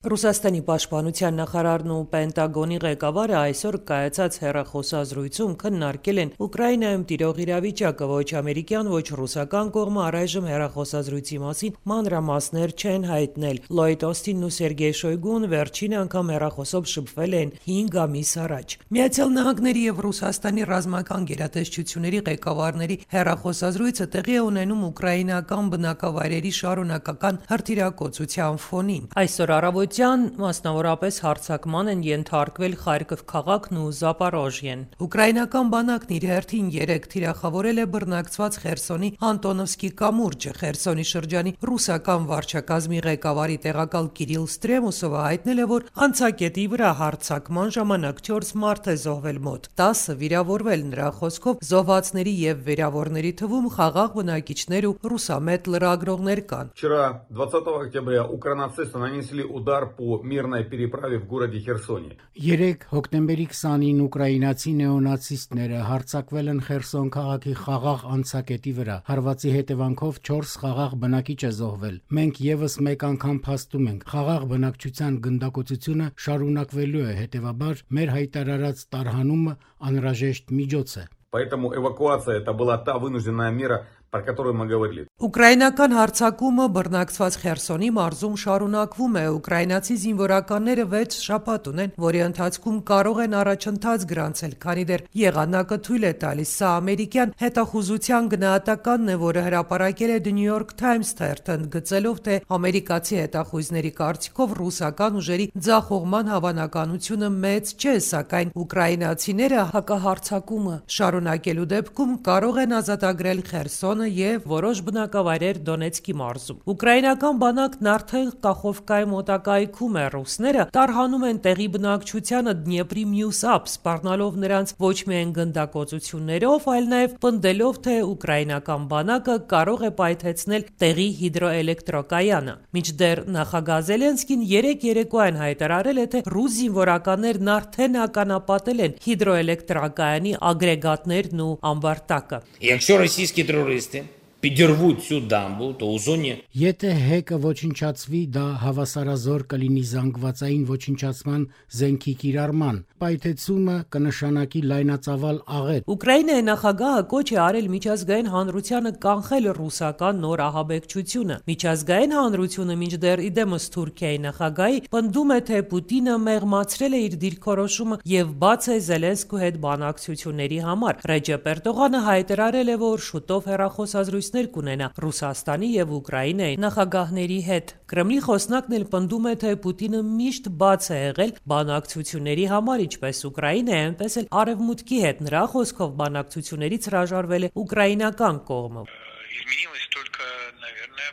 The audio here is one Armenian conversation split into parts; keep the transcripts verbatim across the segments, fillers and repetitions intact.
Ռուսաստանի պաշտպանության նախարարն ու Պենտագոնի ղեկավարը այսօր կայացած հեռախոսազրույցում քննարկել են Ուկրաինայում տիրող իրավիճակը, ոչ ամերիկյան, ոչ ռուսական կողմը առայժմ հեռախոսազրույցի մասին մանրամասներ չեն հայտնել։ Լոյդ Օստինն ու Սերգեյ Շոյգուն վերջին անգամ հեռախոսով շփվել են հինգ ամիս առաջ։ Միացյալ Նահանգների եւ Ռուսաստանի ռազմական գերատեսչությունների ղեկավարների հեռախոսազրույցը տեղի է ունենում ուկրաինական բնակավայրերի շարունակական հրթիռակոծության ֆոնին։ Այսօր առավոտյան մասնավորապես հարձակման են ենթարկվել Խարկով քաղաքն ու Զապորոժիեն։ Ուկրաինական բանակն իր հերթին երեք թիրախավորել է բռնակցված Խերսոնի Անտոնովսկի կամուրջը։ Խերսոնի շրջանի ռուսական վարչակազմի ղեկավարի տեղակալ Կիրիլ Ստրեմուսովը հայտնել է, որ անցակետի վրա հարձակման ժամանակ չորս մարդ է զոհվել մոտ տասը վիրավորվել։ Նրա խոսքով զոհվածների եւ վիրավորների թվում խաղաղ բնակիչներ ու ռուսամետ լրագրողներ կան։ Вчера, двадцатого октября, укранацисты нанесли удар по мирной переправе в городе Херсоне. Երեք հոկտեմբերի քսանին ուկրաինացի նեոնացիստները հարձակվել են Խերսոն քաղաքի խաղաղ անցակետի վրա։ Հարվածի հետևանքով չորս խաղաղ բնակիչ է զոհվել։ Մենք եւս մեկ անգամ փաստում ենք, խաղաղ բնակչության գնդակոծությունը շարունակվելու է, հետեւաբար մեր հայտարարած տարհանումը անհրաժեշտ միջոց է։ Поэтому эвакуация это была та вынужденная мера, про которую мы говорили. Ուկրաինական հարձակումը բռնակցված Խերսոնի մարզում շարունակվում է։ Ուկրաինացի զինվորականները վեց շաբաթ ունեն, որի ընթացքում կարող են առաջընթաց գրանցել, քանի դեռ եղանակը թույլ է տալիս։ Սա ամերիկյան հետախուզության գնահատականն է, որը հրապարակել է The New York Times թերթը, ընդգծելով, թե ամերիկացի հետախույզների կարծիքով ռուսական ուժերի ձախողման հավանականությունը մեծ չէ, սակայն ուկրաինացիները հակահարձակումը շարունակելու դեպքում կարող են ազատագրել Խերսոնը եւ որոշ բնակավայրեր Դոնեցկի մարզում։ Ուկրաինական բանակն արդեն Կախովկայի մոտակայքում է։ Ռուսները տարհանում են տեղի բնակչությանը Դնեպրի մյուս ափ, սպառնալով նրանց ոչ միայն գնդակոծություններով, այլ նաեւ պնդելով, թե ուկրաինական բանակը կարող է պայթեցնել տեղի հիդրոէլեկտրակայանը։ Մինչդեռ նախագահ Զելենսկին երեք երեկոյան հայտարարել է, թե ռուս զինվորականներն արդեն ականապատել են հիդրոէլեկտրակայանի ագրեգատներն ու ամբարտակը։ Якщо російські терористи підірвуть цю дамбу, то у зоні Եթե հեկը ոչնչացվի, դա հավասարազոր կլինի զանգվածային ոչնչացման զենքի կիրառման։ Պայթեցումը կնշանակի լայնածավալ աղետ։ Ուկրաինայի նախագահը կոչ է արել միջազգային հանրությանը կանխել ռուսական նոր ահաբեկչությունը։ Միջազգային հանրությունը մինչդեռ իդեմս Թուրքիայի նախագահի պնդում է, թե Պուտինը մեղմացրել է իր դիրքորոշումը եւ բաց է Զելենսկու հետ բանակցությունների համար։ Ռեջեփ Էրդողանը հայտարարել է, որ շուտով հեռախոսազրույցներ կունենա Ռուսաստանի եւ Ուկրաինայի նախագահների հետ։ Կրեմլի խոսնակն էլ պնդում է, թե Պուտինը միշտ բաց է եղել բանակցությունների համար, ինչպես Ուկրաինայի, այնպես էլ Արևմուտքի հետ։ Նրա խոսքով բանակցություններից հրաժարվել է ուկրաինական կողմը։ Изменилась только, наверное,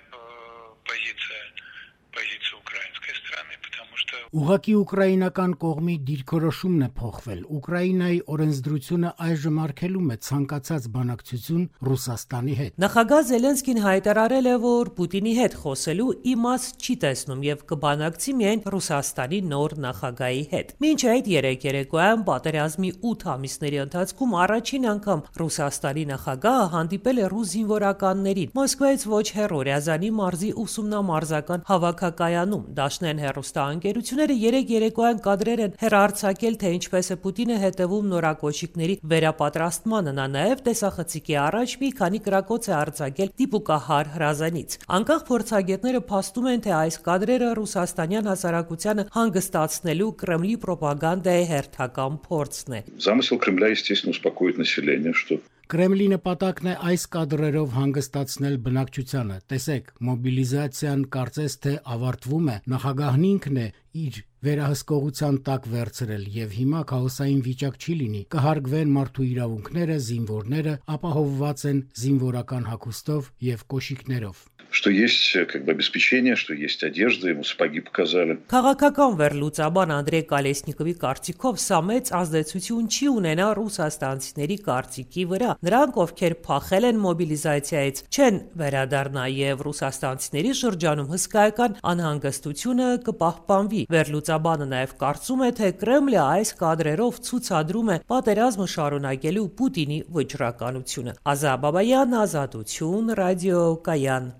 позиция позиция украинской стороны, потому что Ուղղակի ուկրաինական կողմի դիրքորոշումն է փոխվել։ Ուկրաինայի օրենսդրությունը այժմ արգելում է ցանկացած բանակցություն Ռուսաստանի հետ։ Նախագահ Զելենսկին հայտարարել է, որ Պուտինի հետ խոսելու իմաստ չի տեսնում եւ կբանակցի միայն Ռուսաստանի նոր նախագահի հետ։ Մինչ այդ երեք երեկոյան պատերազմի ութ ամիսների ընթացքում առաջին անգամ Ռուսաստանի նախագահը հանդիպել է ռուս զինվորականներին Մոսկվայից ոչ հեռու Ռязանի մարզի ուսումնամարզական հավաքակայանում։ Դաշնային հեռուստաընկերությունները երեք երեկոյան կադրեր են հեռարձակել, թե ինչպես է Պուտինը հետևում նորակոչիկների վերապատրաստմանը։ Նա նաև տեսախցիկի առաջ մի քանի կրակոց է արձակել դիպուկահար հրազանից։ Անկախ փորձագետները փաստում են, թե այս կադրերը ռուսաստանյան հասարակությանը հանգստացնելու Կրեմլի պրոպագանդայի հերթական փորձն է։ Замысел Кремля, естественно, успокоить население, что Կրեմլի նպատակն է այս կադրերով հանգստացնել բնակչությանը։ Տեսեք, մոբիլիզացիան կարծես թե ավարտվում է, նախագահն ինքն է իր վերահսկողության տակ վերցրել եւ հիմա քաոսային վիճակ չի լինի։ Կհարգվեն մարդու իրավունքները, զինվորները ապահովված են զինվորական հագուստով եւ կոշիկներով։ что есть как бы обеспечение, что есть одежда, ему сапоги показали. Քաղաքական վերլուծաբան Անդրեյ Կալեսնիկովի կարծիքով սա մեծ ազդեցություն չի ունենա ռուսաստանցիների կարծիքի վրա։ Նրանք, ովքեր փախել են մոբիլիզացիայից, չեն վերադառնա եւ ռուսաստանցիների շրջանում հսկայական անհանգստությունը կպահպանվի։ Վերլուծաբանը նաեւ կարծում է, թե Կրեմլը այս կադրերով ցուցադրում է պատերազմը շարունակելու Պուտինի վճռականությունը։ Ազա Բաբայան, Ազատություն, ռադիո Կայան։